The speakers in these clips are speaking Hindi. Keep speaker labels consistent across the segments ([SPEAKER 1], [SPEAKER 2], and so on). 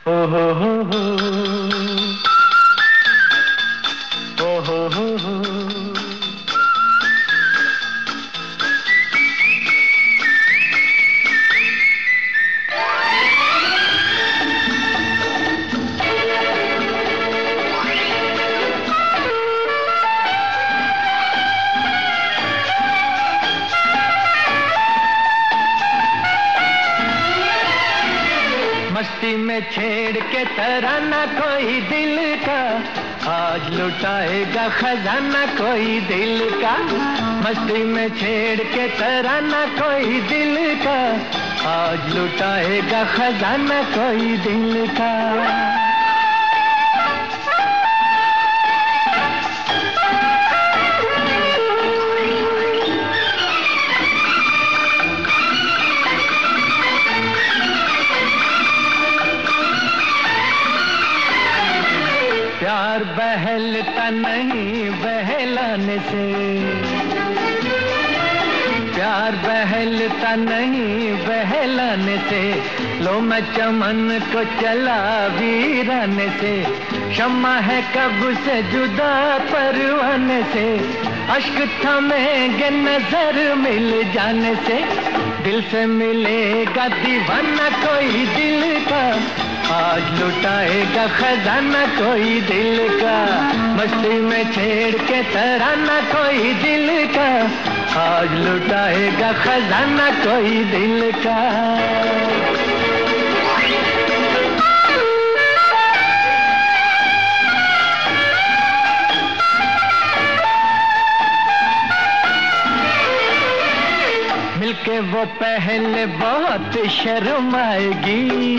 [SPEAKER 1] ओ हो ओ हो। मस्ती में छेड़ के तराना कोई दिल का, आज लुटाएगा खजाना कोई दिल का। मस्ती में छेड़ के तराना कोई दिल का, आज लुटाएगा खजाना कोई दिल का। प्यार बहलता नहीं बहलाने से, प्यार बहलता नहीं बहलाने से। लो मैं चमन को चला वीराने से, शम्मा है कब से जुदा परवाने से। अश्क थमेंगे नजर मिल जाने से, दिल से मिलेगा दीवाना कोई दिल का, आज लुटाएगा खजाना कोई दिल का। मस्ती में छेड़ के तराना कोई दिल का, आज लुटाएगा खजाना कोई दिल का। मिलके वो पहले बहुत शर्माएगी,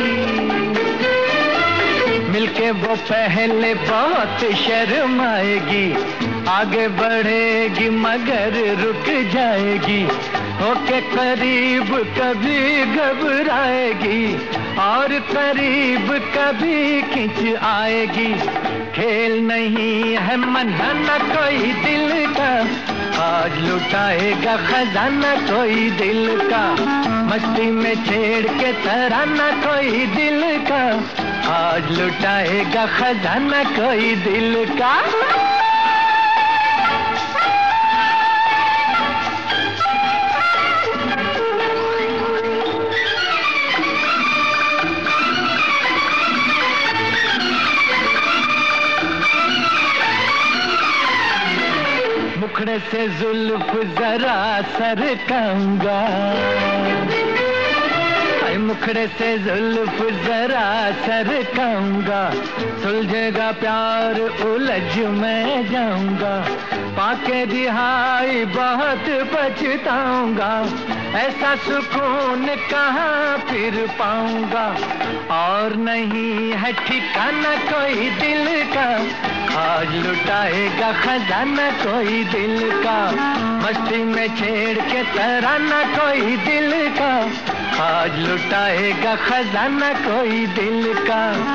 [SPEAKER 1] मिलके वो पहले बहुत शर्माएगी। आगे बढ़ेगी मगर रुक जाएगी, होके करीब कभी घबराएगी और करीब कभी खिंच आएगी। खेल नहीं है मनाना कोई दिल का, आज लुटाएगा खजाना कोई दिल का। मस्ती में छेड़ के तराना कोई दिल का, आज लुटाएगा खजाना कोई दिल का। मुखड़े से जुल्फ जरा सरकाऊंगा, मुखड़े से जुल्फ जरा सरकाऊंगा। सुलझेगा प्यार उलझ मैं जाऊंगा, पाके रिहाई बहुत पछताऊंगा। ऐसा सुकून कहाँ फिर पाऊंगा, और नहीं है ठिकाना कोई दिल का, आज लुटाएगा खजाना कोई दिल का। मस्ती में छेड़ के तराना कोई दिल का, आज लुटाएगा खजाना कोई दिल का।